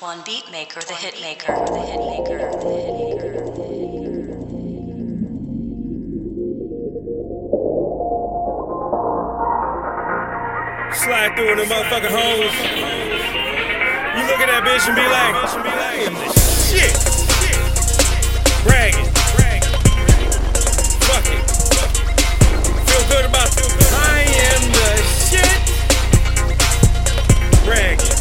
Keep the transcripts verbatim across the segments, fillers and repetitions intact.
Antoine Beatmaker, the Hitmaker, the Hitmaker, the Hitmaker, the Hitmaker. Slide through in the motherfucking hoes. You look at that bitch and be like, I am the shit. Bragging. Fuck it. Feel good about it. I am the shit. Bragging.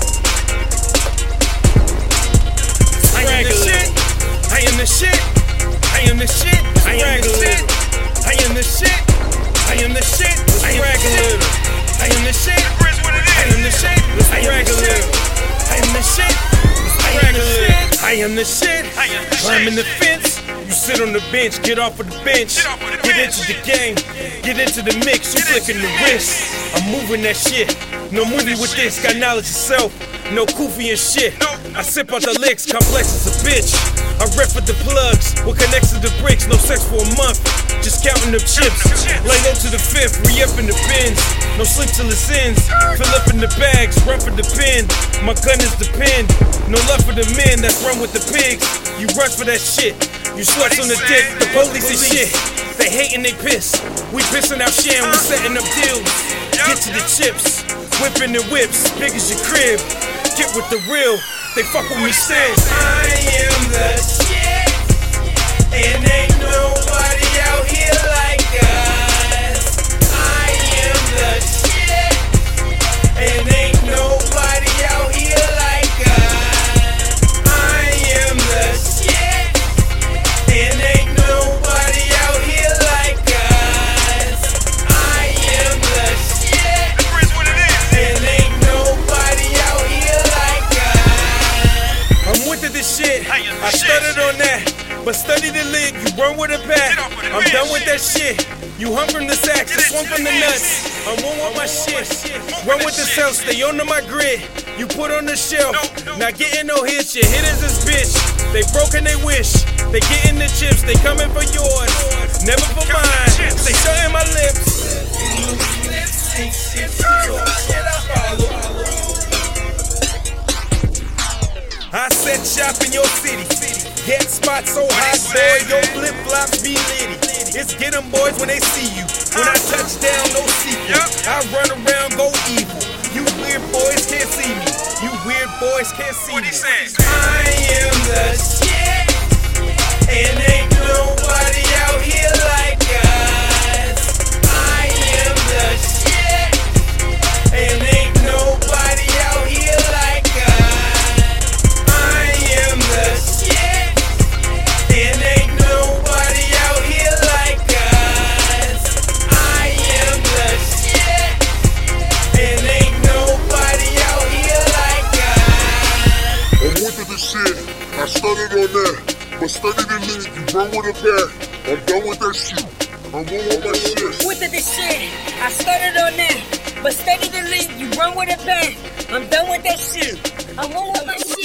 I am the shit. I am the shit. I am the shit. I am the shit. I am the shit. I am the shit. I am the shit. I am the shit. I am the shit. I am the shit. I am the shit. I am the shit. I am the shit. Climbing the fence. You sit on the bench. Get off of the bench. Get into the game. Get into the mix. You flicking the wrist. I'm moving that shit. No movie with this. Got knowledge of self. No koofy and shit. I sip out the licks. Complex as a bitch. I rep for the plugs. What connects to the bricks? No sex for a month. Just counting the chips. Lay low to the fifth. Re-up in the bins. No sleep till it ends. Fill up in the bags. Run for the pen. My gun is the pen. No love for the men that run with the pigs. You run for that shit. You sluts on the dick. The police and shit. They hate and they piss. We pissing out shit and we setting up deals. Get to the chips. Whipping the whips. Big as your crib. Get with the real. They fuck with me still. I am the shit. And ain't nobody out here like us. I am the shit. And ain't nobody out here like us. I am the shit. And ain't nobody out here like us. I am the shit. And ain't nobody out here like us. I'm with this shit. I started on that. But study the league, you run with a bat. I'm done with that shit. You hung from the sacks, I swung from the nuts. I'm one with my shit. Run with the cell, stay under my grid. You put on the shelf, not getting no hits. Your hitters is bitch. They broke and they wish. They getting the chips, they coming for yours. Never for mine. They shutting my lips. I set shop in your city. Get spot so hot, boy, your flip-flops be litty. It's get 'em boys when they see you. When I touch down, no sequel. I run around, go evil. You weird boys can't see me. You weird boys can't see me. I am the shit. And ain't nobody out here like us. I am the shit. And ain't nobody out here like us. I am the shit. And ain't nobody out here like us. I am the shit. And ain't nobody out here like us. I'm with the shit. I started on that. But study the league, you run with a bat. I'm done with that shit. I'm one with my shit. With the shit. I started on that. But study the league, you run with a bat. I'm done with that shit. I'm one with my shit.